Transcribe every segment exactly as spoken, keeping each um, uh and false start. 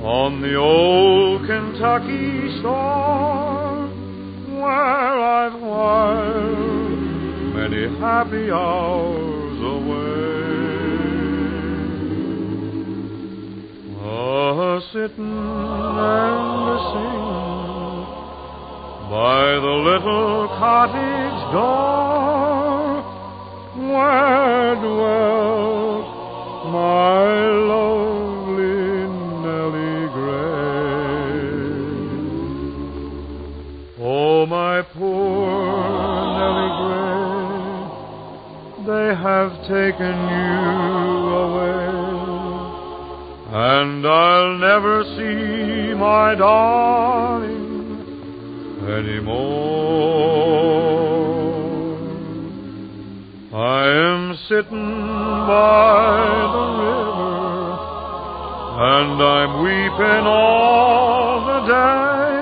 on the old Kentucky shore, where I've whiled many happy hours away. A-sittin' and a-singin' by the little cottage door, where dwelt my lovely Nellie Gray. Oh, my poor Nellie Gray, they have taken you away, and I'll never see my darling anymore. I am sitting by the river, and I'm weeping all the day,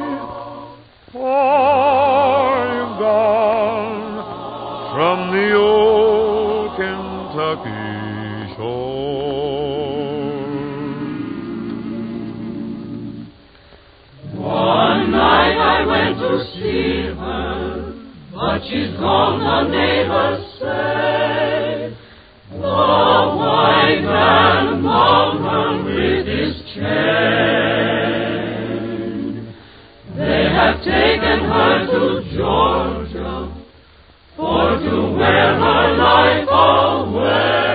for you've gone from the old Kentucky shore. One night I went to see her, but she's gone, the neighbors say. The white man bound her with his chain. They have taken her to Georgia for to wear her life away.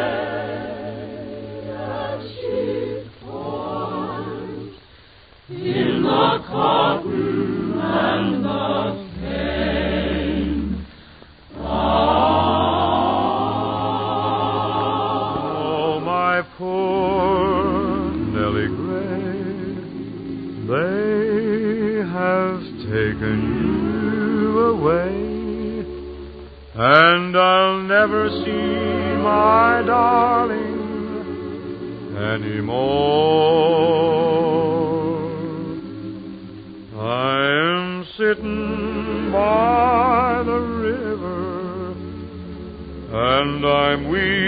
And she pours in the courtroom and the cane. Oh, my poor Nellie Gray, they have taken you away, and I'll never see my darling anymore. I'm sitting by the river, and I'm weeping